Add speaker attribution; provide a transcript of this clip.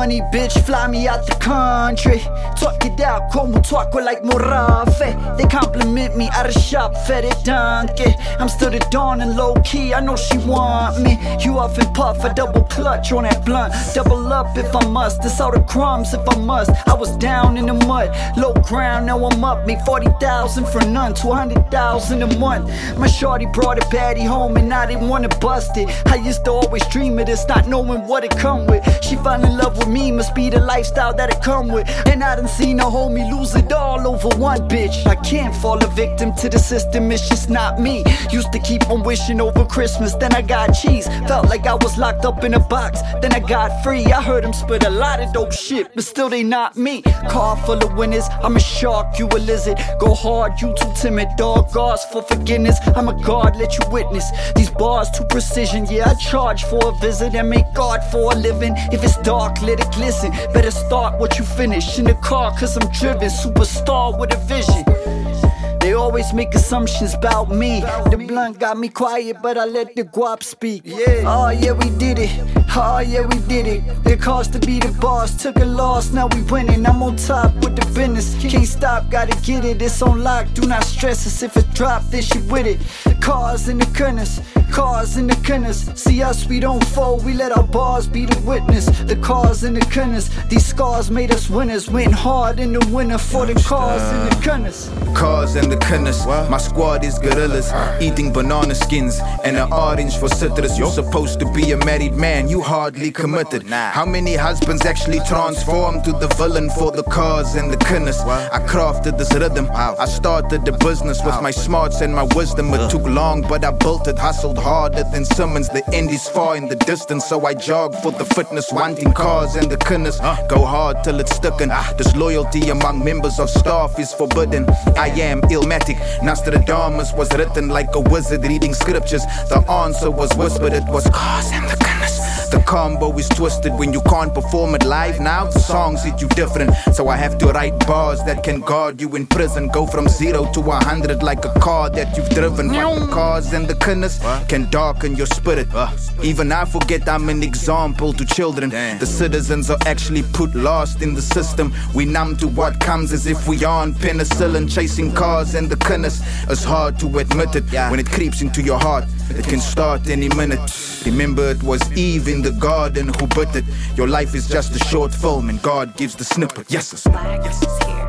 Speaker 1: money, bitch, fly me out the country. Talk it out, como talko like Morafe. They compliment me out of shop, fetted donkey. I'm still the dawn and low key, I know she want me. You off and puff, I double clutch on that blunt. Double up if I must, it's all the crumbs if I must. I was down in the mud, low ground, now I'm up. Made 40,000 for none, 200,000 a month. My shorty brought a baddie home and I didn't wanna bust it. I used to always dream of this, not knowing what it come with. She fell in love with me, must be the lifestyle that it come with. And I done seen a homie lose it all over one bitch. I can't fall a victim to the system, it's just not me. Used to keep on wishing over Christmas, then I got cheese. Felt like I was locked up in a box, then I got free. I heard them spit a lot of dope shit, but still they not me. Car full of winners, I'm a shark, you a lizard. Go hard, you too timid, dog. Ask for forgiveness, I'm a god, let you witness. These bars too precision, yeah, I charge for a visit and make God for a living. If it's dark, let it glisten. Better start what you finish in the car, cause I'm driven. Superstar with a vision. They always make assumptions about me. The blunt got me quiet, but I let the guap speak. Oh yeah, we did it. Oh yeah, we did it. It cost to be the boss, took a loss, now we winning. I'm on top with the business. Can't stop, gotta get it. It's on lock, do not stress us. If it drop, then she with it. Cars in the gunners, cars in the gunners. See us, we don't fold, we let our bars be the witness. The cars in the gunners, these scars made us winners. Went hard in the winter for the cars in the gunners.
Speaker 2: Cars and the gunners, my squad is gorillas. Eating banana skins and an orange for citrus. You're supposed to be a married man, you hardly committed. How many husbands actually transformed to the villain for the cars and the gunners? I crafted this rhythm, I started the business with my smarts and my wisdom. It took long, but I built it, hustled harder than Simmons. The end is far in the distance, so I jog for the fitness. Wanting cars and the gunners, go hard till it's sticking. Disloyalty among members of staff is forbidden. I am illmatic, Nostradamus was written like a wizard reading scriptures. The answer was whispered, it was cars and the gunners. The combo is twisted when you can't perform it live. Now the songs hit you different, so I have to write bars that can guard you in prison. Go from 0 to 100 like a car that you've driven. But the cars and the gunners can darken your spirit. Even I forget I'm an example to children. The citizens are actually put last in the system. We numb to what comes as if we aren't penicillin. Chasing cars and the gunners, it's hard to admit it. When it creeps into your heart, it can start any minute. Remember it was Eve in the garden who bit it. Your life is just a short film and God gives the snippet. Yes, it's here.